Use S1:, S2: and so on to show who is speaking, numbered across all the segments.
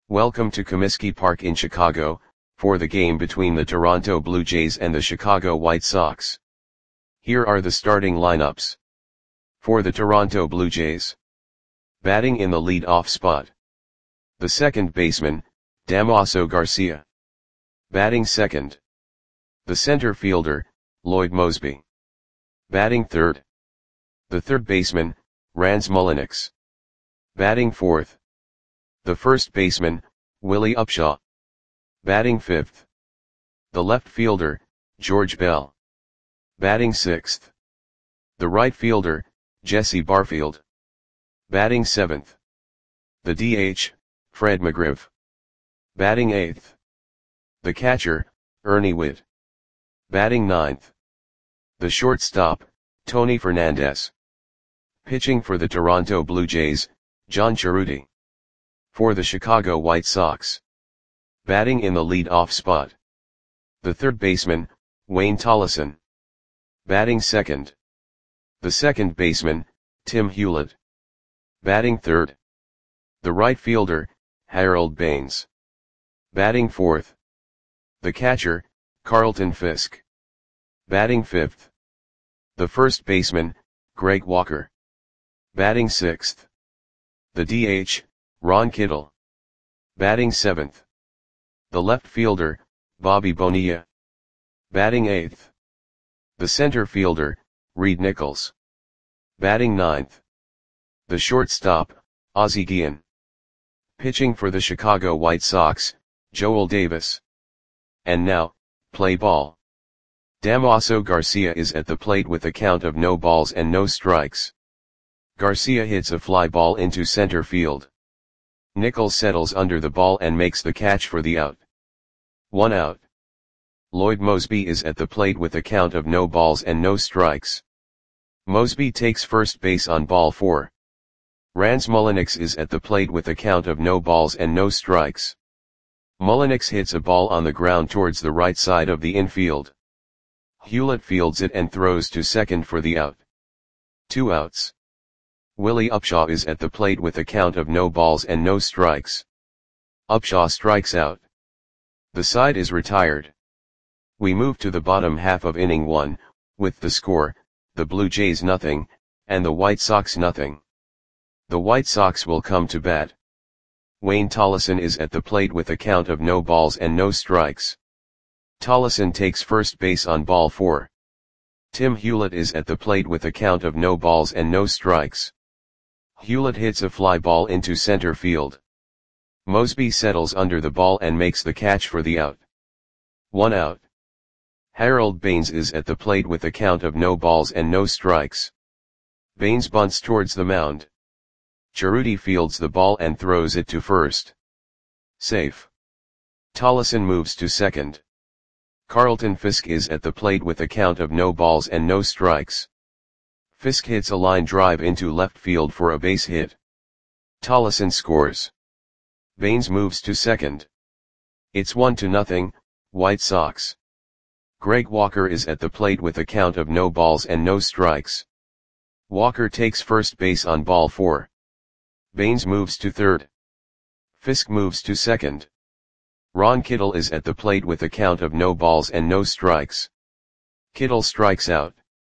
S1: Welcome to Comiskey Park in Chicago, for the game between the Toronto Blue Jays and the Chicago White Sox. Here are the starting lineups. For the Toronto Blue Jays. Batting in the lead-off spot. The second baseman, Damaso Garcia. Batting second. The center fielder, Lloyd Moseby. Batting third. The third baseman, Rans Mulliniks. Batting fourth. The first baseman, Willie Upshaw. Batting fifth. The left fielder, George Bell. Batting sixth. The right fielder, Jesse Barfield. Batting seventh. The DH, Fred McGriff. Batting eighth. The catcher, Ernie Whitt. Batting ninth. The shortstop, Tony Fernandez. Pitching for the Toronto Blue Jays, John Cerruti. For the Chicago White Sox. Batting in the lead-off spot. The third baseman, Wayne Tolleson. Batting second. The second baseman, Tim Hewlett. Batting third. The right fielder, Harold Baines. Batting fourth. The catcher, Carlton Fisk. Batting fifth. The first baseman, Greg Walker. Batting sixth. The DH, Ron Kittle. Batting seventh. The left fielder, Bobby Bonilla. Batting eighth. The center fielder, Reed Nichols. Batting ninth. The shortstop, Ozzie Guillen. Pitching for the Chicago White Sox, Joel Davis. And now, play ball. Damaso Garcia is at the plate with a count of no balls and no strikes. Garcia hits a fly ball into center field. Nichols settles under the ball and makes the catch for the out. 1 out. Lloyd Moseby is at the plate with a count of no balls and no strikes. Moseby takes first base on ball 4. Rans Mulliniks is at the plate with a count of no balls and no strikes. Mulliniks hits a ball on the ground towards the right side of the infield. Hewlett fields it and throws to second for the out. 2 outs. Willie Upshaw is at the plate with a count of no balls and no strikes. Upshaw strikes out. The side is retired. We move to the bottom half of inning 1, with the score, the Blue Jays 0, and the White Sox 0. The White Sox will come to bat. Wayne Tolleson is at the plate with a count of no balls and no strikes. Tolleson takes first base on ball 4. Tim Hewlett is at the plate with a count of no balls and no strikes. Hewlett hits a fly ball into center field. Moseby settles under the ball and makes the catch for the out. 1 out. Harold Baines is at the plate with a count of no balls and no strikes. Baines bunts towards the mound. Cerruti fields the ball and throws it to first. Safe. Tolleson moves to second. Carlton Fisk is at the plate with a count of no balls and no strikes. Fisk hits a line drive into left field for a base hit. Tolleson scores. Baines moves to second. It's 1-0, White Sox. Greg Walker is at the plate with a count of no balls and no strikes. Walker takes first base on ball 4. Baines moves to third. Fisk moves to second. Ron Kittle is at the plate with a count of no balls and no strikes. Kittle strikes out.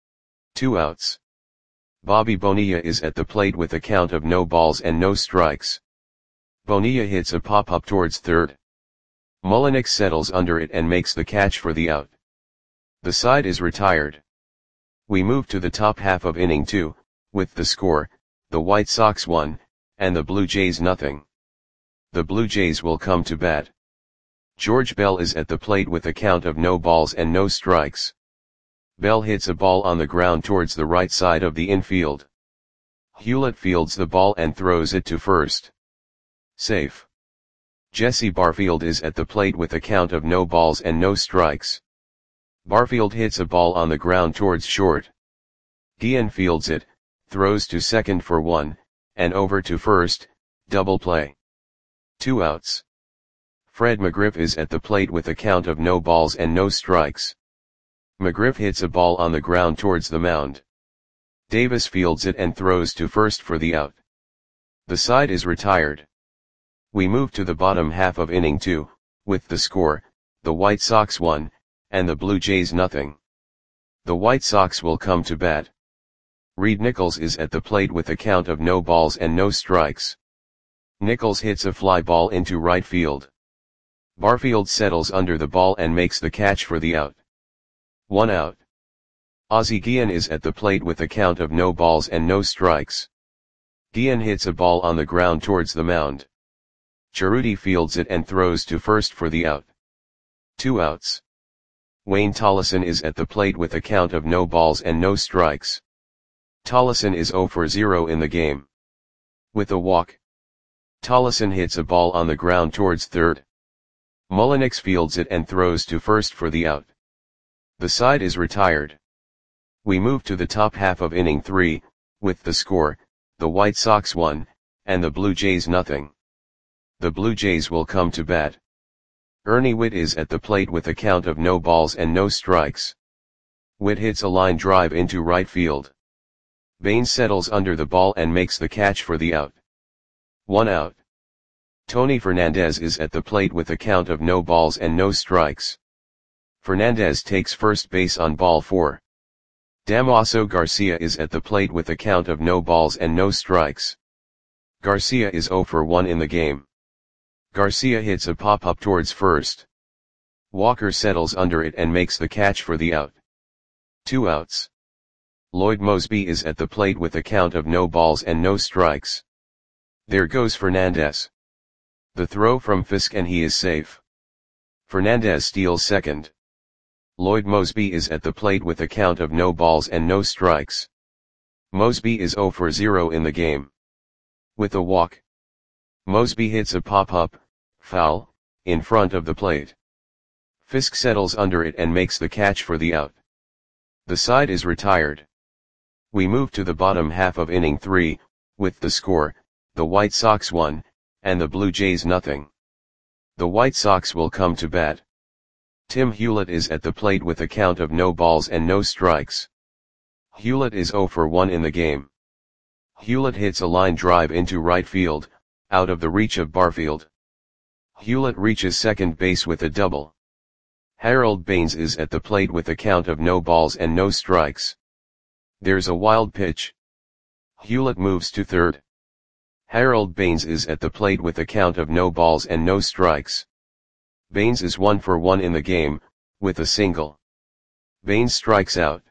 S1: 2 outs. Bobby Bonilla is at the plate with a count of no balls and no strikes. Bonilla hits a pop-up towards third. Mulliniks settles under it and makes the catch for the out. The side is retired. We move to the top half of inning 2, with the score, the White Sox 1, and the Blue Jays 0. The Blue Jays will come to bat. George Bell is at the plate with a count of no balls and no strikes. Bell hits a ball on the ground towards the right side of the infield. Hewlett fields the ball and throws it to first. Safe. Jesse Barfield is at the plate with a count of no balls and no strikes. Barfield hits a ball on the ground towards short. Guillen fields it, throws to second for 1, and over to first, double play. 2 outs. Fred McGriff is at the plate with a count of no balls and no strikes. McGriff hits a ball on the ground towards the mound. Davis fields it and throws to first for the out. The side is retired. We move to the bottom half of inning 2, with the score, the White Sox 1, and the Blue Jays nothing. The White Sox will come to bat. Reed Nichols is at the plate with a count of no balls and no strikes. Nichols hits a fly ball into right field. Barfield settles under the ball and makes the catch for the out. 1 out. Ozzie Guillen is at the plate with a count of no balls and no strikes. Guillen hits a ball on the ground towards the mound. Cerruti fields it and throws to first for the out. 2 outs. Wayne Tolleson is at the plate with a count of no balls and no strikes. Tolleson is 0 for 0 in the game. With a walk, Tolleson hits a ball on the ground towards third. Mullenix fields it and throws to first for the out. The side is retired. We move to the top half of inning 3, with the score, the White Sox 1, and the Blue Jays nothing. The Blue Jays will come to bat. Ernie Whitt is at the plate with a count of no balls and no strikes. Whitt hits a line drive into right field. Baines settles under the ball and makes the catch for the out. 1 out. Tony Fernandez is at the plate with a count of no balls and no strikes. Fernandez takes first base on ball 4. Damaso Garcia is at the plate with a count of no balls and no strikes. Garcia is 0 for 1 in the game. Garcia hits a pop-up towards first. Walker settles under it and makes the catch for the out. 2 outs. Lloyd Moseby is at the plate with a count of no balls and no strikes. There goes Fernandez. The throw from Fisk and he is safe. Fernandez steals second. Lloyd Moseby is at the plate with a count of no balls and no strikes. Moseby is 0 for 0 in the game. With a walk, Moseby hits a pop-up, foul, in front of the plate. Fisk settles under it and makes the catch for the out. The side is retired. We move to the bottom half of inning 3, with the score, the White Sox 1, and the Blue Jays nothing. The White Sox will come to bat. Tim Hewlett is at the plate with a count of no balls and no strikes. Hewlett is 0 for 1 in the game. Hewlett hits a line drive into right field, out of the reach of Barfield. Hewlett reaches second base with a double. Harold Baines is at the plate with a count of no balls and no strikes. There's a wild pitch. Hewlett moves to third. Harold Baines is at the plate with a count of no balls and no strikes. Baines is 1 for 1 in the game, with a single. Baines strikes out.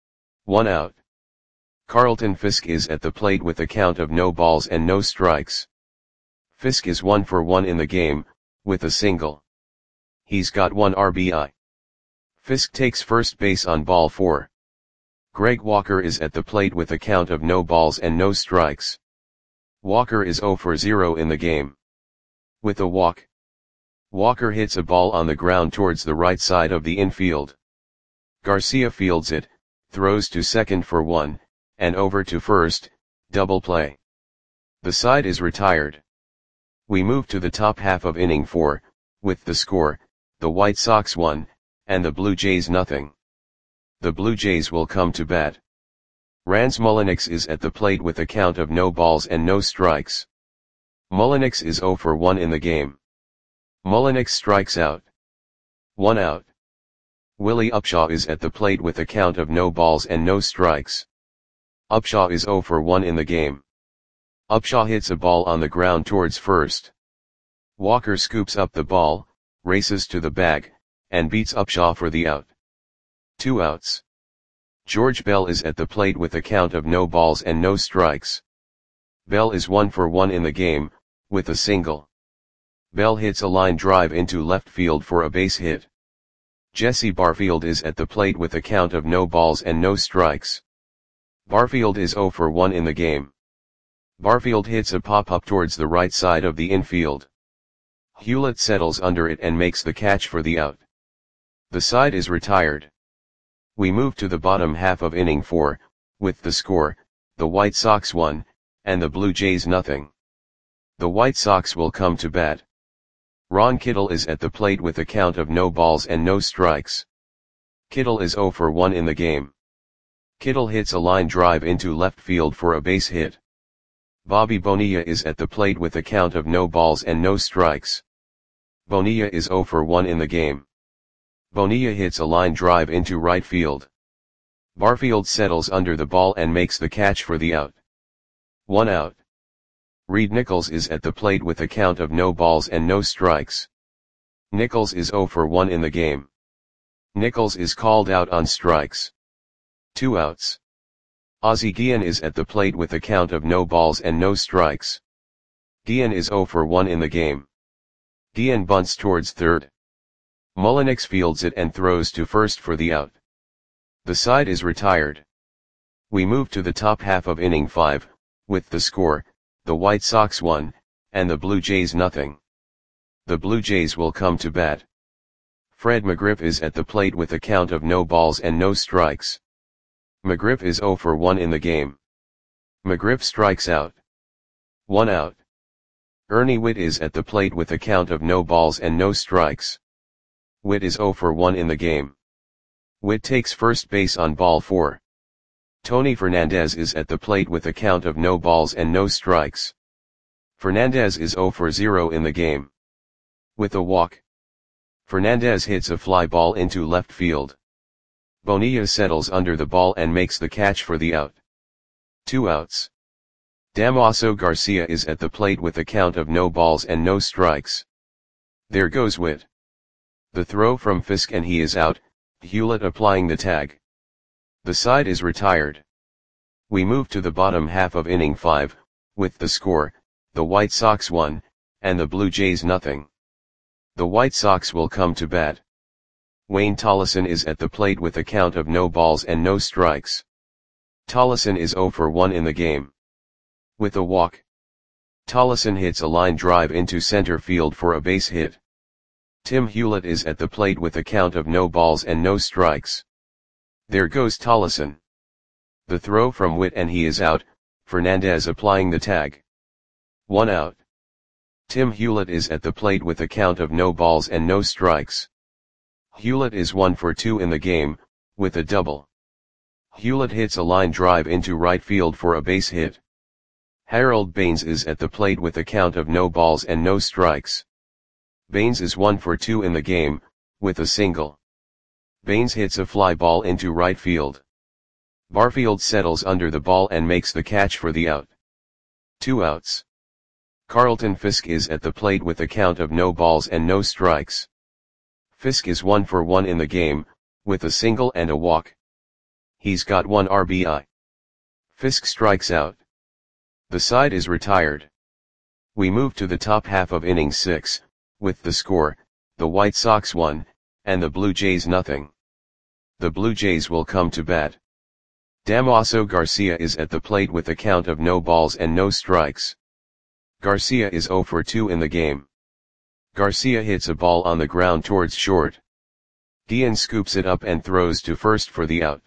S1: 1 out. Carlton Fisk is at the plate with a count of no balls and no strikes. Fisk is 1 for 1 in the game, with a single. He's got 1 RBI. Fisk takes first base on ball 4. Greg Walker is at the plate with a count of no balls and no strikes. Walker is 0 for 0 in the game. With a walk, Walker hits a ball on the ground towards the right side of the infield. Garcia fields it, throws to second for 1, and over to first, double play. The side is retired. We move to the top half of inning 4, with the score, the White Sox 1, and the Blue Jays nothing. The Blue Jays will come to bat. Rans Mullenix is at the plate with a count of no balls and no strikes. Mullenix is 0 for 1 in the game. Mullenix strikes out. 1 out. Willie Upshaw is at the plate with a count of no balls and no strikes. Upshaw is 0 for 1 in the game. Upshaw hits a ball on the ground towards first. Walker scoops up the ball, races to the bag, and beats Upshaw for the out. 2 outs. George Bell is at the plate with a count of no balls and no strikes. Bell is 1 for 1 in the game, with a single. Bell hits a line drive into left field for a base hit. Jesse Barfield is at the plate with a count of no balls and no strikes. Barfield is 0 for 1 in the game. Barfield hits a pop-up towards the right side of the infield. Hewlett settles under it and makes the catch for the out. The side is retired. We move to the bottom half of inning 4, with the score, the White Sox 1, and the Blue Jays nothing. The White Sox will come to bat. Ron Kittle is at the plate with a count of no balls and no strikes. Kittle is 0 for 1 in the game. Kittle hits a line drive into left field for a base hit. Bobby Bonilla is at the plate with a count of no balls and no strikes. Bonilla is 0 for 1 in the game. Bonilla hits a line drive into right field. Barfield settles under the ball and makes the catch for the out. 1 out. Reed Nichols is at the plate with a count of no balls and no strikes. Nichols is 0 for 1 in the game. Nichols is called out on strikes. 2 outs. Ozzie Guillen is at the plate with a count of no balls and no strikes. Guillen is 0 for 1 in the game. Guillen bunts towards third. Mullenix fields it and throws to first for the out. The side is retired. We move to the top half of inning 5, with the score, the White Sox 1, and the Blue Jays nothing. The Blue Jays will come to bat. Fred McGriff is at the plate with a count of no balls and no strikes. McGriff is 0 for 1 in the game. McGriff strikes out. 1 out. Ernie Whitt is at the plate with a count of no balls and no strikes. Whitt is 0 for 1 in the game. Whitt takes first base on ball 4. Tony Fernandez is at the plate with a count of no balls and no strikes. Fernandez is 0 for 0 in the game. With a walk, Fernandez hits a fly ball into left field. Bonilla settles under the ball and makes the catch for the out. 2 outs. Damaso Garcia is at the plate with a count of no balls and no strikes. There goes Whitt. The throw from Fisk and he is out, Hewlett applying the tag. The side is retired. We move to the bottom half of inning 5, with the score, the White Sox 1, and the Blue Jays nothing. The White Sox will come to bat. Wayne Tollison is at the plate with a count of no balls and no strikes. Tollison is 0 for 1 in the game. With a walk, Tollison hits a line drive into center field for a base hit. Tim Hewlett is at the plate with a count of no balls and no strikes. There goes Tollison. The throw from Whitt and he is out, Fernandez applying the tag. 1 out. Tim Hewlett is at the plate with a count of no balls and no strikes. Hewlett is 1 for 2 in the game, with a double. Hewlett hits a line drive into right field for a base hit. Harold Baines is at the plate with a count of no balls and no strikes. Baines is 1 for 2 in the game, with a single. Baines hits a fly ball into right field. Barfield settles under the ball and makes the catch for the out. 2 outs. Carlton Fisk is at the plate with a count of no balls and no strikes. Fisk is 1 for 1 in the game, with a single and a walk. He's got 1 RBI. Fisk strikes out. The side is retired. We move to the top half of inning 6, with the score, the White Sox 1, and the Blue Jays nothing. The Blue Jays will come to bat. Damaso Garcia is at the plate with a count of no balls and no strikes. Garcia is 0 for 2 in the game. Garcia hits a ball on the ground towards short. Guillen scoops it up and throws to first for the out.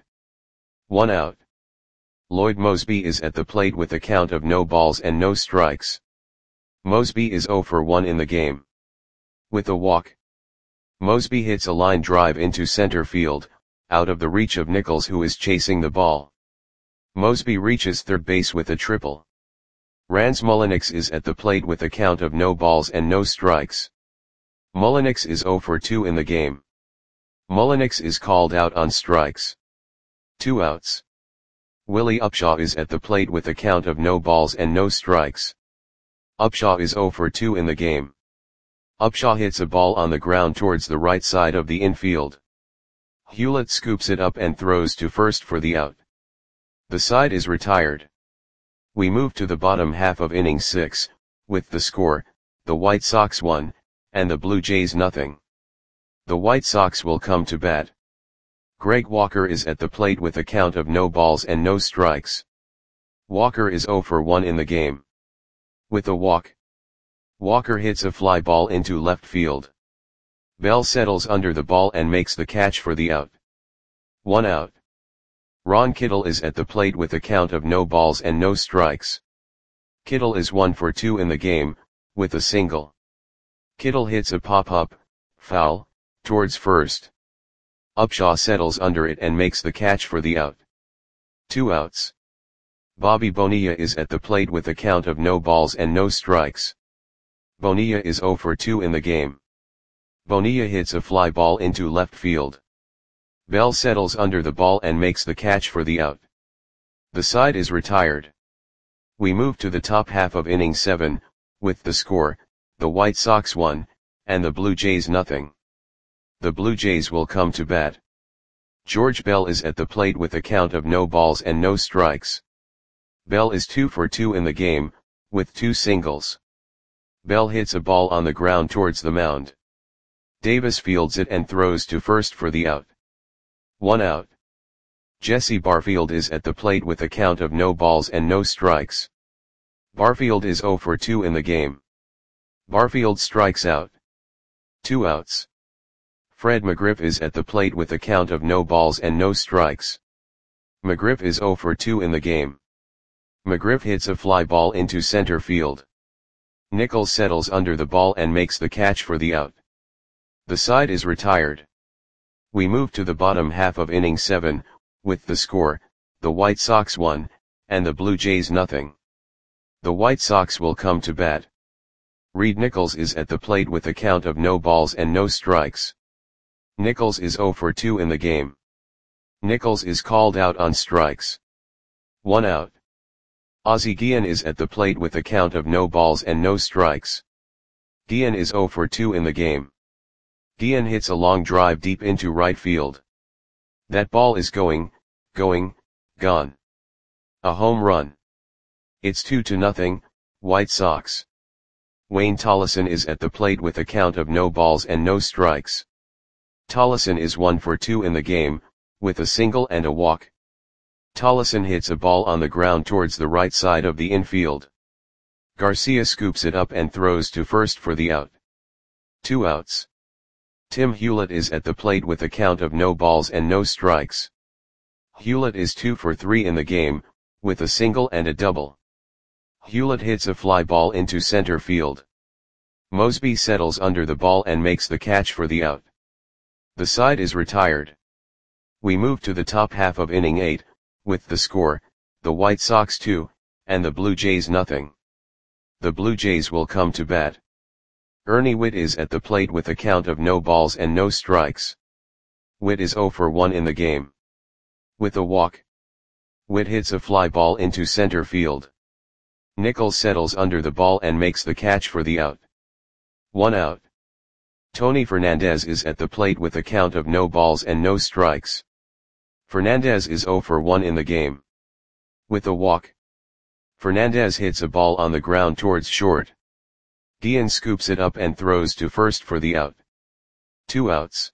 S1: 1 out. Lloyd Mosby is at the plate with a count of no balls and no strikes. Mosby is 0 for 1 in the game. With a walk, Mosby hits a line drive into center field, out of the reach of Nichols who is chasing the ball. Mosby reaches third base with a triple. Rans Mullenix is at the plate with a count of no balls and no strikes. Mullenix is 0 for 2 in the game. Mullenix is called out on strikes. 2 outs. Willie Upshaw is at the plate with a count of no balls and no strikes. Upshaw is 0 for 2 in the game. Upshaw hits a ball on the ground towards the right side of the infield. Hewlett scoops it up and throws to first for the out. The side is retired. We move to the bottom half of inning 6, with the score, the White Sox 1, and the Blue Jays nothing. The White Sox will come to bat. Greg Walker is at the plate with a count of no balls and no strikes. Walker is 0 for 1 in the game. With a walk, Walker hits a fly ball into left field. Bell settles under the ball and makes the catch for the out. 1 out. Ron Kittle is at the plate with a count of no balls and no strikes. Kittle is 1 for 2 in the game, with a single. Kittle hits a pop-up, foul, towards first. Upshaw settles under it and makes the catch for the out. 2 outs. Bobby Bonilla is at the plate with a count of no balls and no strikes. Bonilla is 0 for 2 in the game. Bonilla hits a fly ball into left field. Bell settles under the ball and makes the catch for the out. The side is retired. We move to the top half of inning 7, with the score, the White Sox 1, and the Blue Jays nothing. The Blue Jays will come to bat. George Bell is at the plate with a count of no balls and no strikes. Bell is 2 for 2 in the game, with 2 singles. Bell hits a ball on the ground towards the mound. Davis fields it and throws to first for the out. 1 out. Jesse Barfield is at the plate with a count of no balls and no strikes. Barfield is 0 for 2 in the game. Barfield strikes out. 2 outs. Fred McGriff is at the plate with a count of no balls and no strikes. McGriff is 0 for 2 in the game. McGriff hits a fly ball into center field. Nichols settles under the ball and makes the catch for the out. The side is retired. We move to the bottom half of inning 7, with the score, the White Sox 1, and the Blue Jays nothing. The White Sox will come to bat. Reed Nichols is at the plate with a count of no balls and no strikes. Nichols is 0 for 2 in the game. Nichols is called out on strikes. 1 out. Ozzie Guillen is at the plate with a count of no balls and no strikes. Guillen is 0 for 2 in the game. Guillen hits a long drive deep into right field. That ball is gone. A home run. It's 2-0, White Sox. Wayne Tollison is at the plate with a count of no balls and no strikes. Tollison is 1 for 2 in the game, with a single and a walk. Tollison hits a ball on the ground towards the right side of the infield. Garcia scoops it up and throws to first for the out. 2 outs. Tim Hewlett is at the plate with a count of no balls and no strikes. Hewlett is 2 for 3 in the game, with a single and a double. Hewlett hits a fly ball into center field. Mosby settles under the ball and makes the catch for the out. The side is retired. We move to the top half of inning 8, with the score, the White Sox 2, and the Blue Jays nothing. The Blue Jays will come to bat. Ernie Whitt is at the plate with a count of no balls and no strikes. Whitt is 0 for 1 in the game. With a walk. Whitt hits a fly ball into center field. Nichols settles under the ball and makes the catch for the out. 1 out. Tony Fernandez is at the plate with a count of no balls and no strikes. Fernandez is 0 for 1 in the game. With a walk. Fernandez hits a ball on the ground towards short. Guillen scoops it up and throws to first for the out. 2 outs.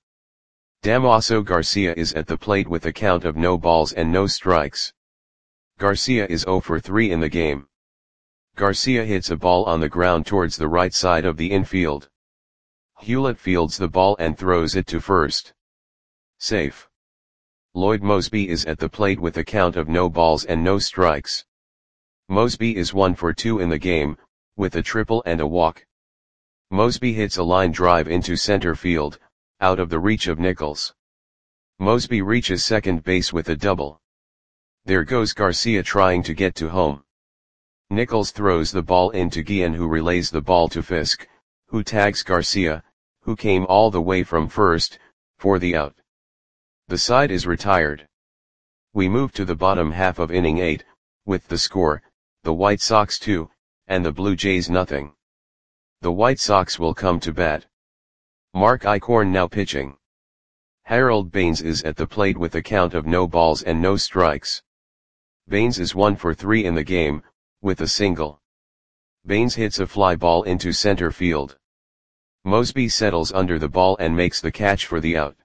S1: Damaso Garcia is at the plate with a count of no balls and no strikes. Garcia is 0 for 3 in the game. Garcia hits a ball on the ground towards the right side of the infield. Hewlett fields the ball and throws it to first. Safe. Lloyd Mosby is at the plate with a count of no balls and no strikes. Mosby is 1 for 2 in the game, with a triple and a walk. Mosby hits a line drive into center field, out of the reach of Nichols. Mosby reaches second base with a double. There goes Garcia trying to get to home. Nichols throws the ball into Guillen, who relays the ball to Fisk, who tags Garcia, who came all the way from first, for the out. The side is retired. We move to the bottom half of inning 8, with the score, the White Sox 2, and the Blue Jays nothing. The White Sox will come to bat. Mark Eichhorn now pitching. Harold Baines is at the plate with a count of no balls and no strikes. Baines is 1 for 3 in the game, with a single. Baines hits a fly ball into center field. Mosby settles under the ball and makes the catch for the out.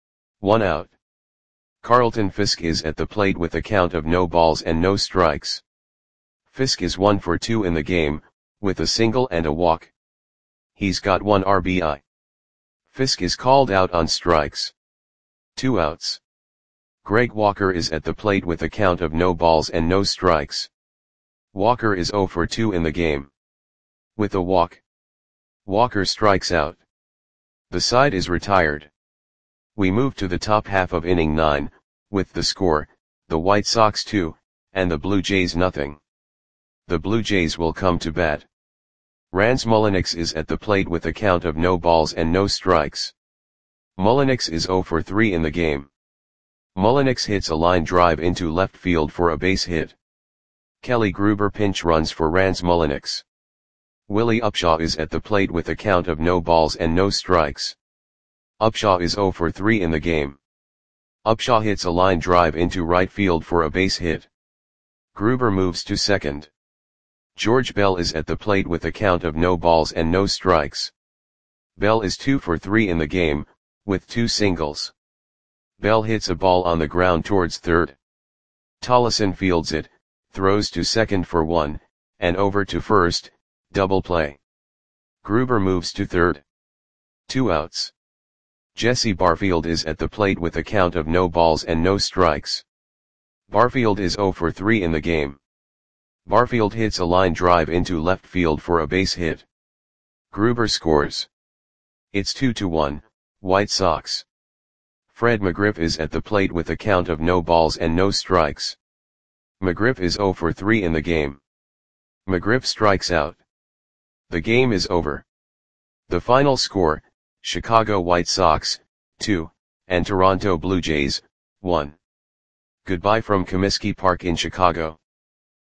S1: 1 out. Carlton Fisk is at the plate with a count of no balls and no strikes. Fisk is 1 for 2 in the game, with a single and a walk. He's got 1 RBI. Fisk is called out on strikes. 2 outs. Greg Walker is at the plate with a count of no balls and no strikes. Walker is 0 for 2 in the game. With a walk. Walker strikes out. The side is retired. We move to the top half of inning 9, with the score, the White Sox 2, and the Blue Jays nothing. The Blue Jays will come to bat. Rans Mulliniks is at the plate with a count of no balls and no strikes. Mulliniks is 0 for 3 in the game. Mulliniks hits a line drive into left field for a base hit. Kelly Gruber pinch runs for Rans Mulliniks. Willie Upshaw is at the plate with a count of no balls and no strikes. Upshaw is 0 for 3 in the game. Upshaw hits a line drive into right field for a base hit. Gruber moves to second. George Bell is at the plate with a count of no balls and no strikes. Bell is 2 for 3 in the game, with 2 singles. Bell hits a ball on the ground towards third. Tollison fields it, throws to second for 1, and over to first, double play. Gruber moves to third. 2 outs. Jesse Barfield is at the plate with a count of no balls and no strikes. Barfield is 0 for 3 in the game. Barfield hits a line drive into left field for a base hit. Gruber scores. It's 2-1, White Sox. Fred McGriff is at the plate with a count of no balls and no strikes. McGriff is 0 for 3 in the game. McGriff strikes out. The game is over. The final score, Chicago White Sox, 2, and Toronto Blue Jays, 1. Goodbye from Comiskey Park in Chicago.